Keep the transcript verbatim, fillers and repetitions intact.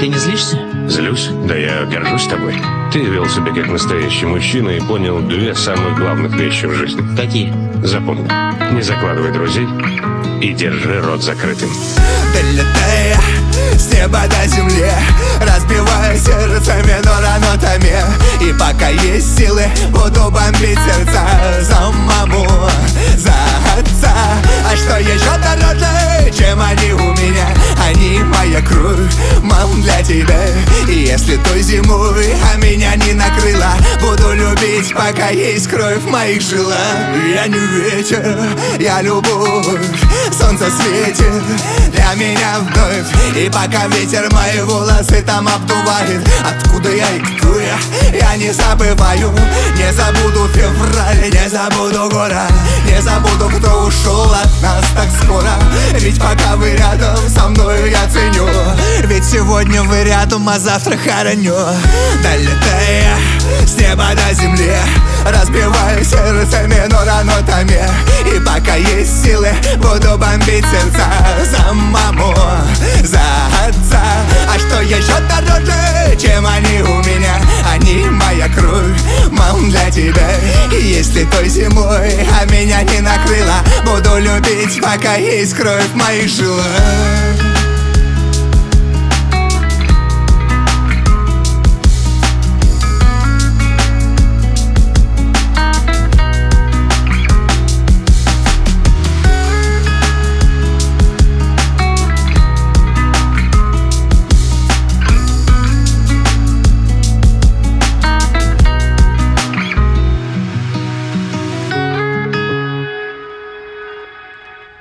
Ты не злишься? Злюсь? Да я горжусь тобой. Ты вел себя как настоящий мужчина и понял две самых главных вещи в жизни. Какие? Запомни, не закладывай друзей и держи рот закрытым. Долетая с неба до земли, разбивая сердце миноранотами. И пока есть силы, буду бомбить сердца за маму, за отца. А что еще дороже, чем они у меня? Они моя кровь, мам, для тебя. И если той зимой, а меня не накрыла, буду любить, пока есть кровь в моих жилах. Я не ветер, я любовь, солнце светит для меня вновь. И пока ветер мои волосы там обдувает, откуда я и кто я, я не забываю. Не забуду февраль, не забуду город, не забуду, кто ушел от нас так скоро. Ведь пока вы рядом со мной, я ценю. Ведь сегодня вы рядом, а завтра хороню. Долетая с неба до земли, разбиваю сердце миноранотами. И пока есть силы, буду бомбить сердца за маму, за отца. А что еще дороже, чем они у меня? Они моя кровь, мам, для тебя. И если той зимой, а меня не накрыла, буду любить, пока есть кровь в моих жилах.